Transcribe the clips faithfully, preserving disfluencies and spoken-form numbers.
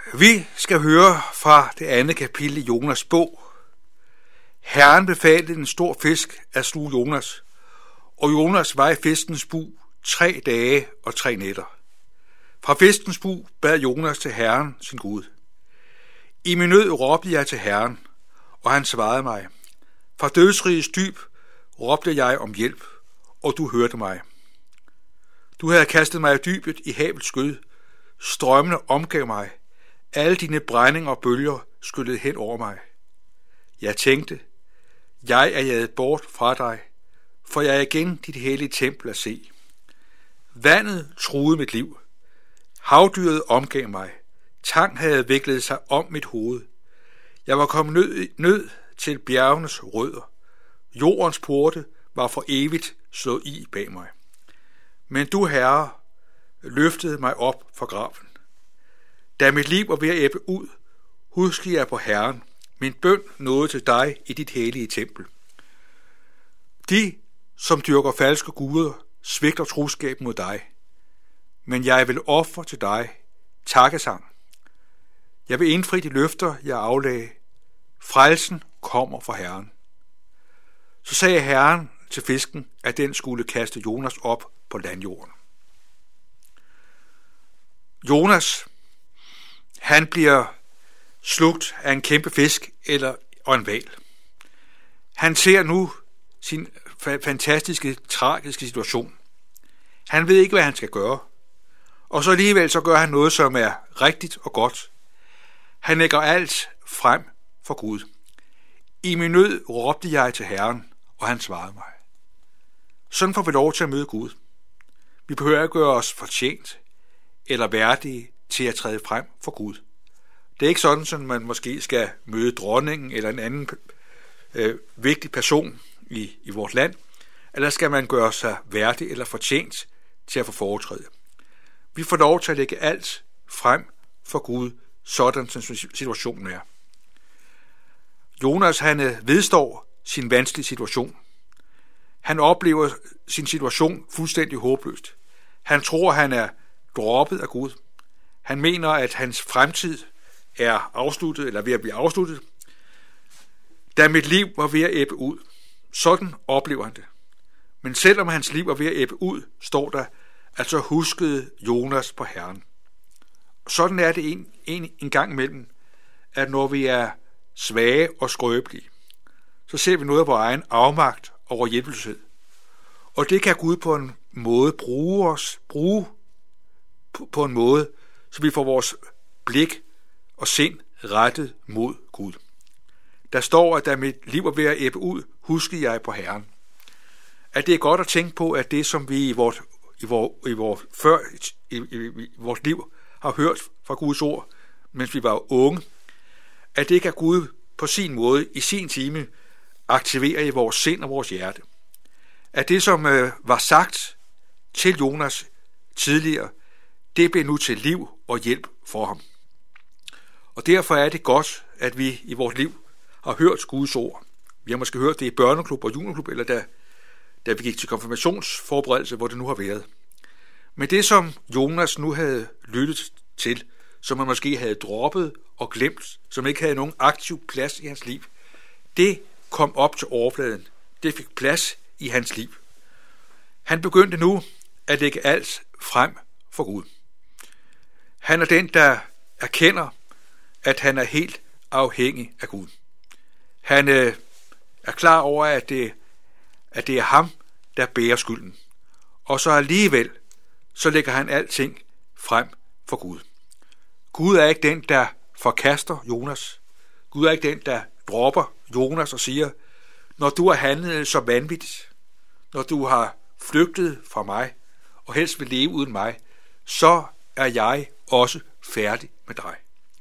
Vi skal høre fra det andet kapitel i Jonas bog. Herren befalede en stor fisk at sluge Jonas, og Jonas var i fiskens bug tre dage og tre nætter. Fra fiskens bug bad Jonas til Herren sin Gud. I min nød råbte jeg til Herren, og han svarede mig. Fra dødsrigets dyb råbte jeg om hjælp, og du hørte mig. Du havde kastet mig i dybet i havets skød. Strømmene omgav mig. Alle dine brændinger og bølger skyllede hen over mig. Jeg tænkte, jeg er jaget bort fra dig, for jeg er igen dit hellige tempel at se. Vandet truede mit liv. Havdyret omgav mig. Tang havde viklet sig om mit hoved. Jeg var kommet nød, nød til bjergenes rødder. Jordens porte var for evigt slået i bag mig. Men du, Herre, løftede mig op fra graven. Da mit liv var ved at ebbe ud, huskede jeg på Herren. Min bøn nåede til dig i dit hellige tempel. De, som dyrker falske guder, svigter troskab mod dig. Men jeg vil ofre til dig takkesang. Jeg vil indfri de løfter, jeg aflagde. Frelsen kommer fra Herren. Så sagde Herren til fisken, at den skulle kaste Jonas op på landjorden. Jonas, han bliver slugt af en kæmpe fisk eller og en hval. Han ser nu sin fantastiske, tragiske situation. Han ved ikke, hvad han skal gøre. Og så alligevel så gør han noget, som er rigtigt og godt. Han lægger alt frem for Gud. I min nød råbte jeg til Herren, og han svarede mig. Sådan får vi lov til at møde Gud. Vi behøver ikke gøre os fortjent eller værdige til at træde frem for Gud. Det er ikke sådan, at man måske skal møde dronningen eller en anden øh, vigtig person i, i vores land, eller skal man gøre sig værdig eller fortjent til at få foretræde. Vi får lov til at lægge alt frem for Gud, sådan som situationen er. Jonas, han vedstår sin vanskelige situation. Han oplever sin situation fuldstændig håbløst. Han tror, han er droppet af Gud. Han mener, at hans fremtid er afsluttet, eller ved at blive afsluttet. Da mit liv var ved at ebbe ud. Sådan oplever han det. Men selvom hans liv var ved at ebbe ud, står der, altså huskede Jonas på Herren. Sådan er det en, en, en gang imellem, at når vi er svage og skrøbelige, så ser vi noget af vores egen afmagt og vores hjælpeløshed. Og det kan Gud på en måde bruge os, bruge på, på en måde, så vi får vores blik og sind rettet mod Gud. Der står, at da mit liv var ved at ebbe ud, huskede jeg på Herren. At det er godt at tænke på, at det, som vi i vores, i vores, i vores, før, i, i, i vores liv har hørt fra Guds ord, mens vi var unge, at det kan Gud på sin måde, i sin time, aktivere i vores sind og vores hjerte. At det, som øh, var sagt til Jonas tidligere, det bliver nu til liv og hjælp for ham. Og derfor er det godt, at vi i vores liv har hørt Guds ord. Vi har måske hørt det i børneklub og juniorklub, eller da, da vi gik til konfirmationsforberedelse, hvor det nu har været. Men det, som Jonas nu havde lyttet til, som han måske havde droppet og glemt, som ikke havde nogen aktiv plads i hans liv, det kom op til overfladen. Det fik plads i hans liv. Han begyndte nu at lægge alt frem for Gud. Han er den, der erkender, at han er helt afhængig af Gud. Han øh, er klar over, at det, at det er ham, der bærer skylden. Og så alligevel, så lægger han alting frem for Gud. Gud er ikke den, der forkaster Jonas. Gud er ikke den, der dropper Jonas og siger, når du har handlet så vanvittigt, når du har flygtet fra mig, og helst vil leve uden mig, så er jeg også færdig med dig.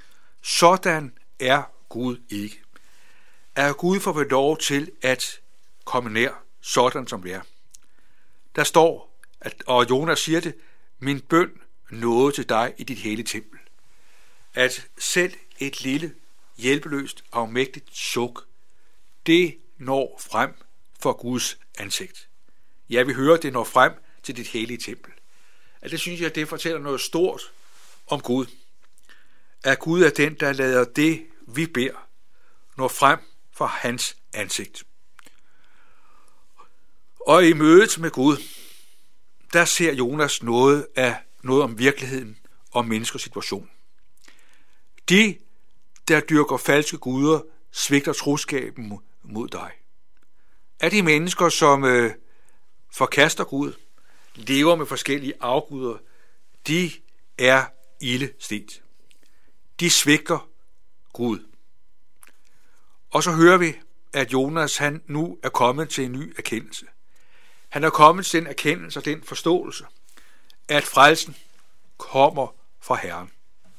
Sådan er Gud ikke. Er Gud får vi lov til at komme nær, sådan som det er. Der står, at, og Jonas siger det, min bøn nåede til dig i dit hellige tempel. At selv et lille, hjælpeløst, afmægtigt suk, det når frem for Guds ansigt. Ja, vi hører, det når frem til dit hellige tempel. At det synes jeg, det fortæller noget stort om Gud. at Gud er den, der lader det, vi beder, nå frem for hans ansigt. Og i mødet med Gud, der ser Jonas noget af noget om virkeligheden og menneskers situation. De, der dyrker falske guder, svigter troskaben mod dig. Er de mennesker, som øh, forkaster Gud, lever med forskellige afguder, de er ilde stedt. De svigter Gud. Og så hører vi, at Jonas han nu er kommet til en ny erkendelse. Han er kommet til den erkendelse og den forståelse, at frelsen kommer fra Herren.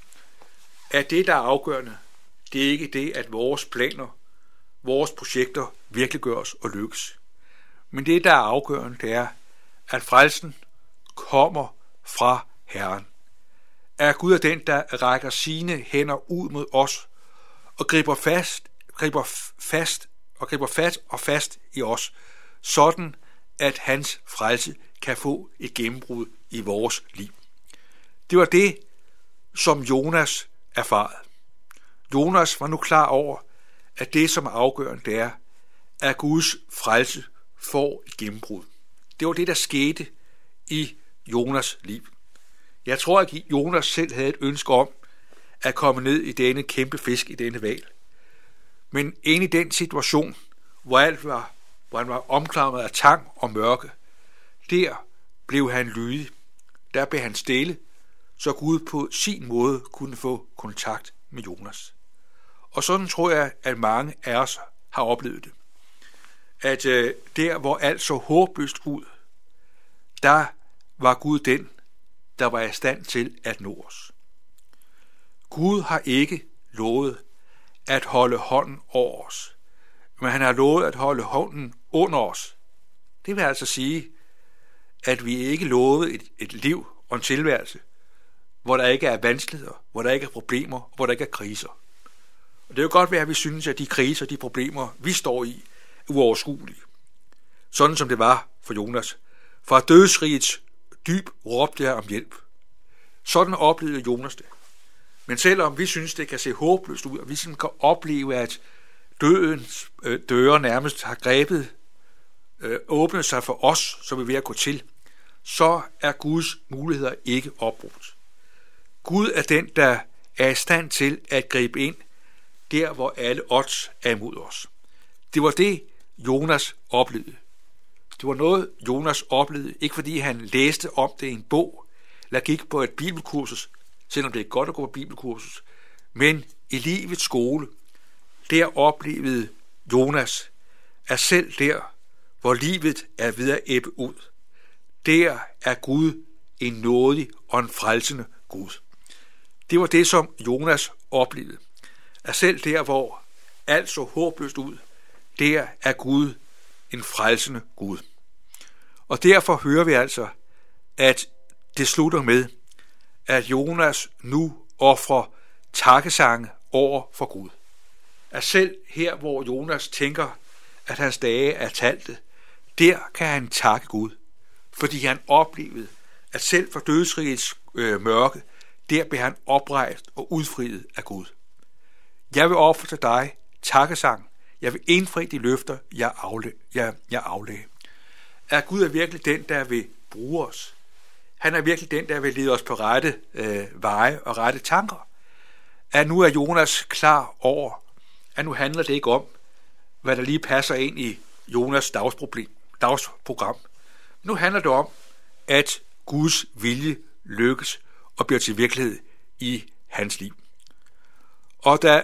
At det, der er afgørende, det er ikke det, at vores planer, vores projekter virkelig gøres og lykkes. Men det, der er afgørende, det er, at frelsen kommer fra Herren. At Gud er den, der rækker sine hænder ud mod os og griber fast, griber fast og griber fast og fast i os, sådan at hans frelse kan få et gennembrud i vores liv. Det var det, som Jonas erfarede. Jonas var nu klar over, at det, som er afgørende, det er, at Guds frelse får et gennembrud. Det var det, der skete i Jonas liv. Jeg tror, at Jonas selv havde et ønske om at komme ned i denne kæmpe fisk, i denne hval. Men inde i den situation, hvor alt var, hvor han var omklamret af tang og mørke, der blev han lydig. Der blev han stille, så Gud på sin måde kunne få kontakt med Jonas. Og sådan tror jeg, at mange af os har oplevet det. At øh, der, hvor alt så håbløst ud, der var Gud den, der var i stand til at nå os. Gud har ikke lovet at holde hånden over os, men han har lovet at holde hånden under os. Det vil altså sige, at vi ikke lovet et, et liv og en tilværelse, hvor der ikke er vanskeligheder, hvor der ikke er problemer, hvor der ikke er kriser. Og det er jo godt være, at vi synes, at de kriser, de problemer, vi står i, er uoverskuelige. Sådan som det var for Jonas. Fra dødsrigets dyb råbte jeg om hjælp. Sådan oplevede Jonas det. Men selvom vi synes, det kan se håbløst ud, og vi sådan kan opleve, at dødens øh, døre nærmest har grebet, øh, åbnet sig for os, så vi er ved at gå til, så er Guds muligheder ikke opbrugt. Gud er den, der er i stand til at gribe ind, der hvor alle odds er imod os. Det var det, Jonas oplevede. Det var noget, Jonas oplevede, ikke fordi han læste om det i en bog, eller gik på et bibelkursus, selvom det er godt at gå på bibelkursus, men i livets skole, der oplevede Jonas, at selv der, hvor livet er ved at ebbe ud, der er Gud en nådig og en frelsende Gud. Det var det, som Jonas oplevede. At selv der, hvor alt så håbløst ud, der er Gud en frelsende Gud. Og derfor hører vi altså, at det slutter med, at Jonas nu ofrer takkesange over for Gud. At selv her, hvor Jonas tænker, at hans dage er talte, der kan han takke Gud, fordi han oplevede, at selv for dødsrigets øh, mørke, der blev han oprejst og udfriet af Gud. Jeg vil ofre til dig takkesang. Jeg vil indfri de løfter, jeg, aflæ- jeg, jeg aflagde. At Gud er virkelig den, der vil bruge os. Han er virkelig den, der vil lede os på rette øh, veje og rette tanker. At nu er Jonas klar over, at nu handler det ikke om, hvad der lige passer ind i Jonas dagsproblem, dagsprogram. Nu handler det om, at Guds vilje lykkes og bliver til virkelighed i hans liv. Og da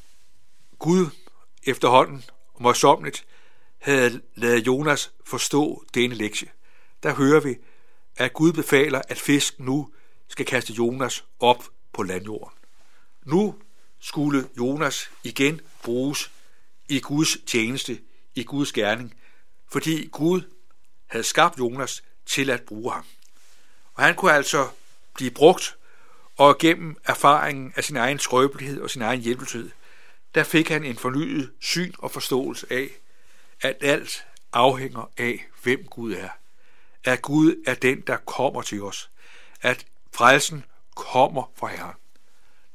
Gud efterhånden og møjsommeligt havde ladet Jonas forstå denne lektie, der hører vi, at Gud befaler, at fisken nu skal kaste Jonas op på landjorden. Nu skulle Jonas igen bruges i Guds tjeneste, i Guds gerning, fordi Gud havde skabt Jonas til at bruge ham. Og han kunne altså blive brugt, og gennem erfaringen af sin egen skrøbelighed og sin egen hjælpeløshed, der fik han en fornyet syn og forståelse af, at alt afhænger af, hvem Gud er. At Gud er den, der kommer til os. At frelsen kommer fra Herren.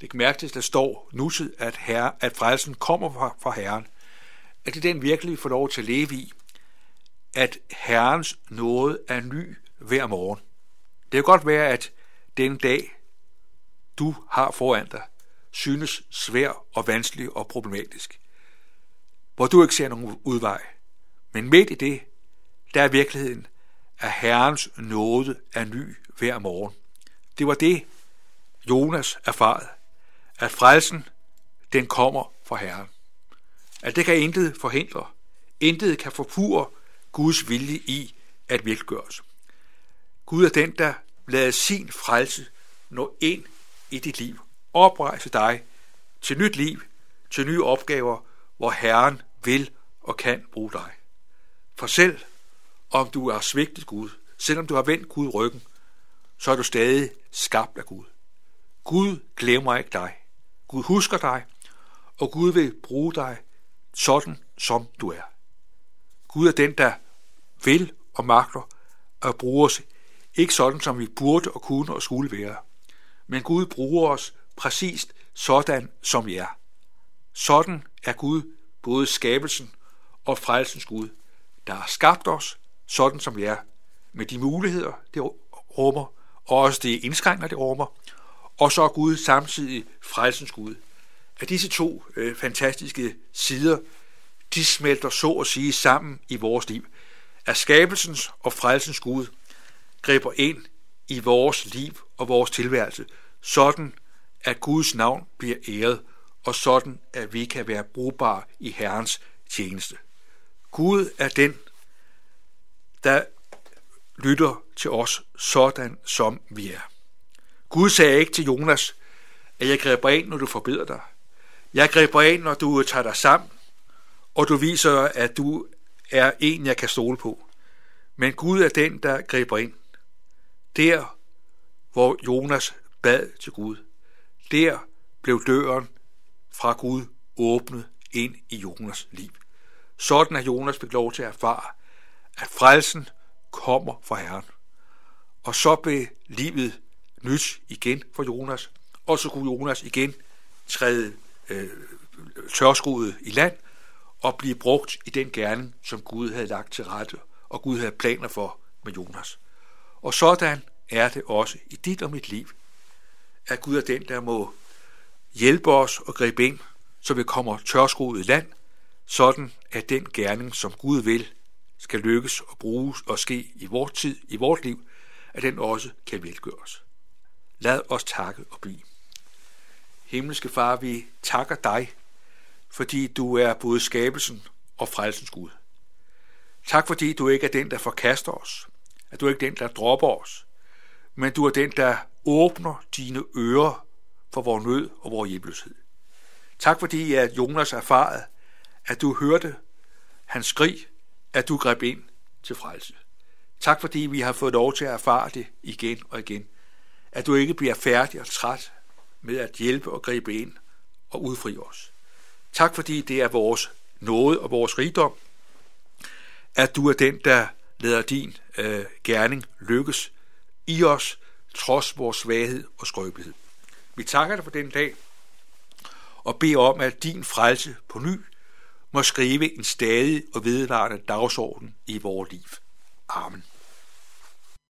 Læg mærke til, at der står nusset, at, herre, at frelsen kommer fra, fra Herren. At det den virkelig får lov til at leve i, at Herrens nåde er ny hver morgen. Det kan godt være, at den dag, du har foran dig, synes svær og vanskelig og problematisk, hvor du ikke ser nogen udvej. Men midt i det, der er virkeligheden, at Herrens nåde er ny hver morgen. Det var det, Jonas erfarede, at frelsen, den kommer fra Herren. At det kan intet forhindre, intet kan forpurre Guds vilje i at virkeliggøres. Gud er den, der lader sin frelse nå ind i dit liv, oprejse dig til nyt liv, til nye opgaver, hvor Herren vil og kan bruge dig. For selv om du har svigtet Gud, selvom du har vendt Gud ryggen, så er du stadig skabt af Gud. Gud glemmer ikke dig. Gud husker dig, og Gud vil bruge dig sådan, som du er. Gud er den, der vil og magter at bruge os, ikke sådan, som vi burde og kunne og skulle være. Men Gud bruger os præcis sådan, som vi er. Sådan er Gud både skabelsen og frelsens Gud, der har skabt os, sådan som vi er, med de muligheder, det rummer, og også de indskrænkninger, det rummer, og så er Gud samtidig frelsens Gud. At disse to øh, fantastiske sider, de smelter så at sige sammen i vores liv. At skabelsens og frelsens Gud griber ind i vores liv og vores tilværelse, sådan at Guds navn bliver æret, og sådan at vi kan være brugbare i Herrens tjeneste. Gud er den, der lytter til os sådan, som vi er. Gud sagde ikke til Jonas, at jeg griber ind, når du forbedrer dig. Jeg griber ind, når du tager dig sammen, og du viser, at du er en, jeg kan stole på. Men Gud er den, der griber ind. Der, hvor Jonas bad til Gud, der blev døren fra Gud åbnet ind i Jonas liv. Sådan at Jonas fik lov til at erfare, at frelsen kommer fra Herren. Og så blev livet nyt igen for Jonas, og så kunne Jonas igen træde øh, tørskoet i land og blive brugt i den gerning, som Gud havde lagt til rette, og Gud havde planer for med Jonas. Og sådan er det også i dit og mit liv, at Gud er den, der må hjælpe os og gribe ind, så vi kommer tørskoet i land, sådan at den gerning, som Gud vil, skal lykkes og bruges og ske i vores tid, i vores liv, at den også kan velgøres. Lad os takke og bede. Himmelske Far, vi takker dig, fordi du er både skabelsen og frelsens Gud. Tak fordi du ikke er den, der forkaster os, at du ikke er den, der dropper os, men du er den, der åbner dine ører for vores nød og vores hjælpeløshed. Tak fordi, at Jonas erfarede, at du hørte hans skrig, at du greb ind til frelse. Tak fordi vi har fået lov til at erfare det igen og igen, at du ikke bliver færdig og træt med at hjælpe og gribe ind og udfri os. Tak fordi det er vores nåde og vores rigdom, at du er den, der lader din øh, gerning lykkes i os, trods vores svaghed og skrøbelighed. Vi takker dig for den dag, og beder om, at din frelse på ny må skrive en stadig og vedvarende dagsorden i vores liv. Amen.